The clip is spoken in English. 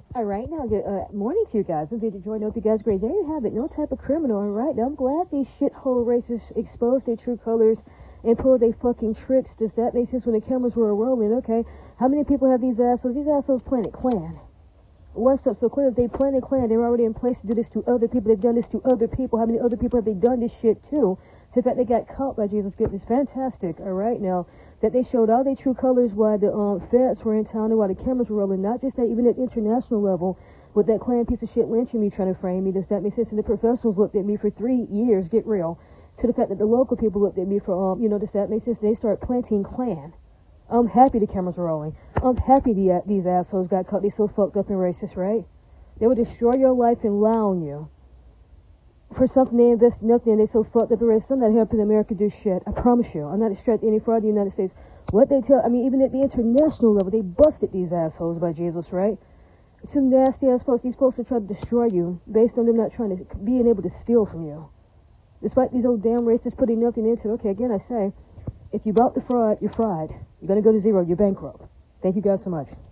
All right, now, good morning to you guys. I'm Victor Jordan. Hope you guys are great. There you have it. No type of criminal. All right, now I'm glad these shithole racists exposed their true colors and pulled their fucking tricks. Does that make sense when the cameras were rolling? Okay, how many people have these assholes? These assholes Planet Clan. What's up? So clearly, if they Planet Clan, they're already in place to do this to other people. They've done this to other people. How many other people have they done this shit to? So in fact, they got caught by Jesus' goodness. Fantastic. All right, now that they showed all their true colors while the feds were in town and while the cameras were rolling. Not just that, even at international level, with that Klan piece of shit lynching me, trying to frame me. Does that make sense? And the professionals looked at me for 3 years. Get real. To the fact that the local people looked at me for does that make sense? They start planting Klan. I'm happy the cameras are rolling. I'm happy these assholes got caught. They so fucked up and racist, right? They would destroy your life and lie on you for something they invest nothing and they so fucked up and racist. I'm not helping America do shit. I promise you. I'm not extracting any fraud in the United States. What they tell, even at the international level, they busted these assholes by Jesus, right? Some nasty ass folks. These folks are trying to destroy you based on them not trying to being able to steal from you. Despite these old damn racists putting nothing into it. Okay, again I say, if you bought the fraud, you're fried. You're going to go to zero. You're bankrupt. Thank you guys so much.